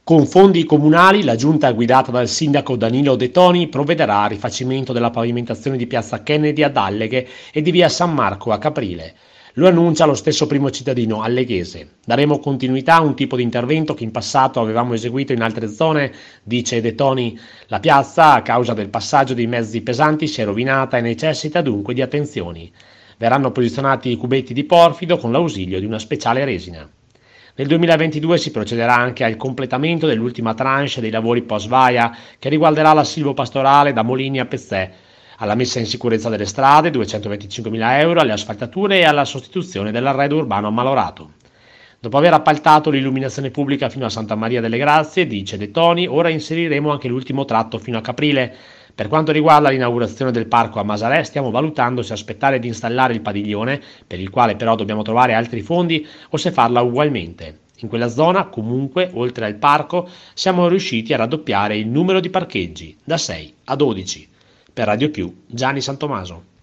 Con fondi comunali la giunta guidata dal sindaco Danilo De Toni provvederà al rifacimento della pavimentazione di piazza Kennedy ad Alleghe e di via San Marco a Caprile. Lo annuncia lo stesso primo cittadino alleghese. Daremo continuità a un tipo di intervento che in passato avevamo eseguito in altre zone, dice De Toni. La piazza, a causa del passaggio dei mezzi pesanti, si è rovinata e necessita dunque di attenzioni. Verranno posizionati i cubetti di porfido con l'ausilio di una speciale resina. Nel 2022 si procederà anche al completamento dell'ultima tranche dei lavori post-vaia che riguarderà la silvopastorale da Molini a Pezzè, alla messa in sicurezza delle strade, 225.000 euro, alle asfaltature e alla sostituzione dell'arredo urbano ammalorato. Dopo aver appaltato l'illuminazione pubblica fino a Santa Maria delle Grazie, dice De Toni, ora inseriremo anche l'ultimo tratto fino a Caprile. Per quanto riguarda l'inaugurazione del parco a Masalè, stiamo valutando se aspettare di installare il padiglione, per il quale però dobbiamo trovare altri fondi, o se farla ugualmente. In quella zona, comunque, oltre al parco, siamo riusciti a raddoppiare il numero di parcheggi, da 6 a 12. Per Radio Più, Gianni Santomaso.